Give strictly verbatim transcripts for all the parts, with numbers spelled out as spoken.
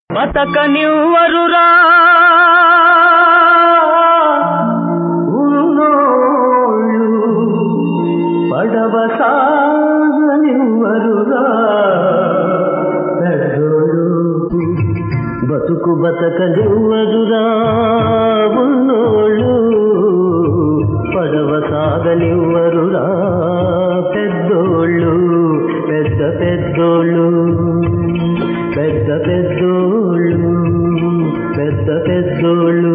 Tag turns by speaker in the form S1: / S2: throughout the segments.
S1: బతకనివ్వరురా పడవ సాగనివ్వరురా బతుకు బతకనివ్వరురా ఉన్నోళ్ళు పడవ సాగనివ్వరురా పెద్దోళ్ళు పెద్ద పెద్దోళ్ళు పెద్ద పెద్దోళ్ళు పెద్ద పెద్దోళ్ళు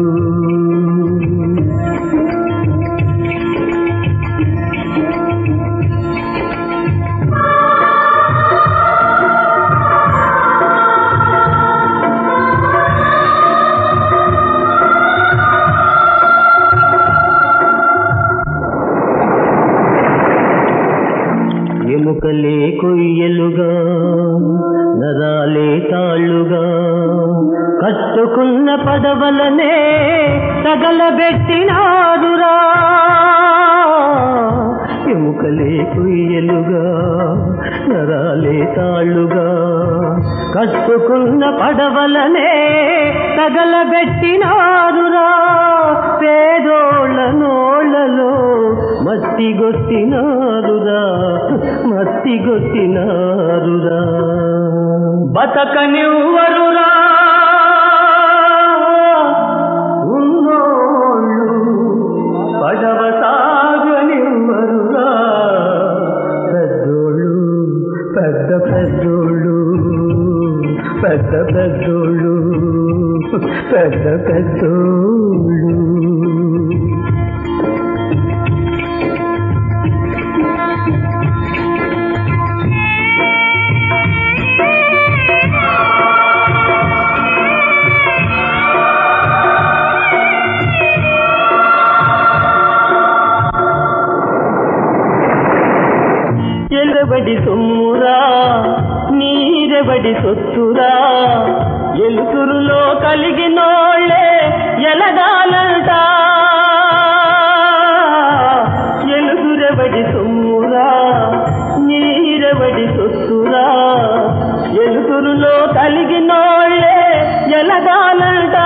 S1: ఎముకలే కొయ్యలుగా నరాలే తాళ్ళుగా కట్టుకున్న పడవలనే తగలబెట్టినారురా ఎముకలే కొయ్యలుగా నరాలే తాళ్ళుగా కట్టుకున్న పడవలనే తగలబెట్టినారురా పేదోళ్ళ నోళ్ళలో మట్టిగొట్టినారురా మట్టిగొట్టినారురా బతకనివ్వరురా ఉన్నోళ్ళు పడవ సాగనివ్వరురా పెద్దోళ్ళు పెద్ద పెద్దోళ్ళు పెద్ద పెద్దోళ్ళు పెద్ద పెద్దోళ్ళు ఎలబడి సొమ్మురా నీరెబడి సొత్తురా ఎలుతురులో కలిగినోళ్ళే ఎలగాలంట ఎలుతురెబడి సొమ్మురా నీరెబడి సొత్తురా ఎలుతురులో కలిగినోళ్ళే ఎలగాలంట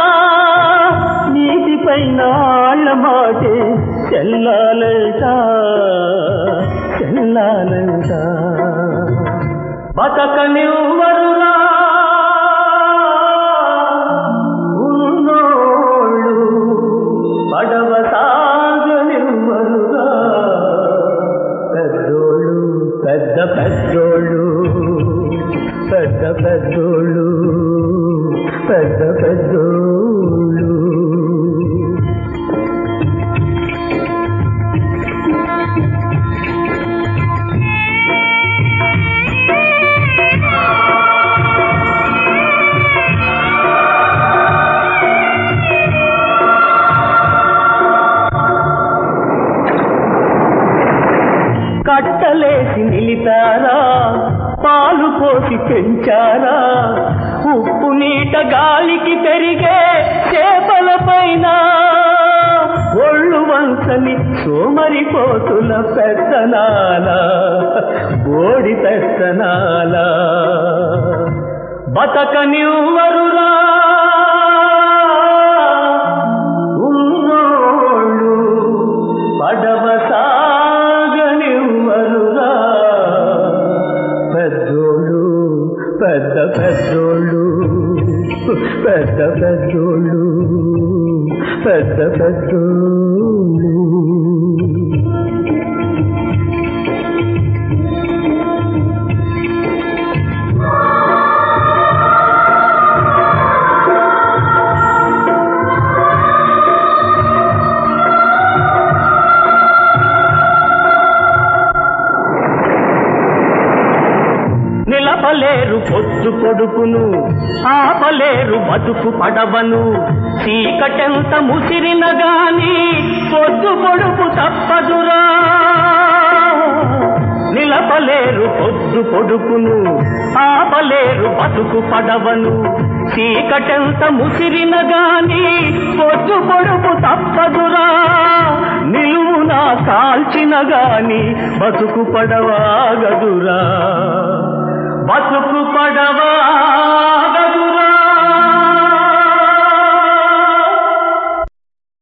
S1: నీటిపైన ఆళ్ళ మాటే చెల్లాలంట చెల్లాలంట బతకనివ్వరురా ఉన్నోళ్ళు పడవ సాగనివ్వరురా పెద్దోళ్ళు పెద్ద పెద్దోళ్ళు పెద్ద పెద్దోళ్ళు పెద్ద పెద్దోళ్ళు కట్టలేసి నిలిపారా పాలు పోసి పెంచారా ఉప్పు నీట గాలికి పెరిగే చేపల పైన ఒళ్ళు వంచని సోమరిపోతుల పెద్దనాల బోడి పెద్దనాల బతకనివ్వరురా ఉన్నోళ్ళు పడవ సాగనివ్వరురా పెద్దోళ్ళు పెద్ద పెద్దోళ్ళు పెద్ద పెద్దోళ్ళు పెద్ద పెద్దోళ్ళు నిలపలేరు పొద్దు పొడుపును ఆపలేరు బతుకు పడవను చీకటెంత ముసిరిన గాని పొద్దు పొడుపు తప్పదురా నిలపలేరు పొద్దు పొడుపును ఆపలేరు బతుకు పడవను చీకటెంత ముసిరిన గాని పొద్దు పొడుపు తప్పదురా నిలువునా కాల్చిన గాని బతుకు పడవాగదురా బతుకు పడవా